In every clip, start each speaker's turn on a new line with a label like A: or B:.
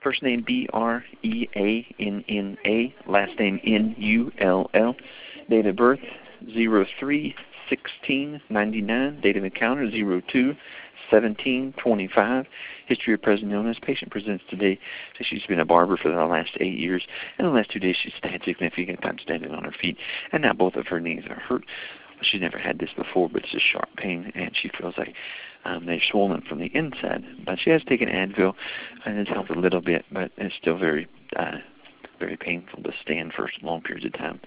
A: First name Breanna, last name Null. Date of birth 03/16/99. Date of encounter 02/17/25. History of present illness. Patient presents today. So she's been a barber for the last 8 years. In the last 2 days, she's had significant time standing on her feet, and now both of her knees are hurt. She's never had this before, but it's a sharp pain, and she feels like they're swollen from the inside. But she has taken Advil, and it's helped a little bit, but it's still very, very painful to stand for long periods of time.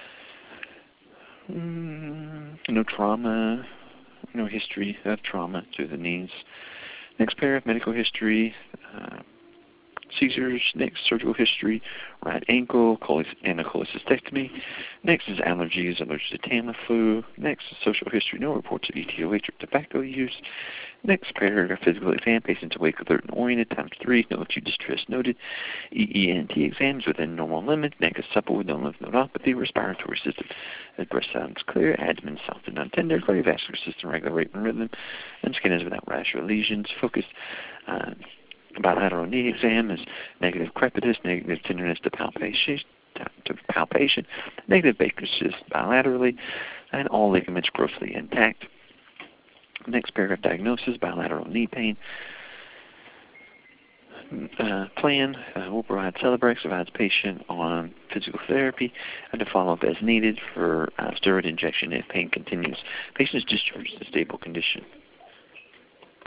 A: No trauma, no history of trauma to the knees. Next paragraph, medical history. Seizures. Next, surgical history, right ankle, anacholecystectomy. Next is allergies, allergic to Tamiflu. Next is social history, no reports of ETOH or tobacco use. Next paragraph, physical exam, patients awake, alert, and oriented, ×3, no acute distress noted. EENT exams within normal limits. Neck is supple with no lymph nodopathy. Respiratory system, breast sounds clear. Abdomen soft and non-tender. Cardiovascular system, regular rate and rhythm. And skin is without rash or lesions. Focus. Bilateral knee exam is negative crepitus, negative tenderness to palpation, negative Baker's cyst bilaterally, and all ligaments grossly intact. Next paragraph, diagnosis, bilateral knee pain. Plan will provide Celebrex, advise patient on physical therapy, and to follow up as needed for steroid injection if pain continues. Patient is discharged in stable condition.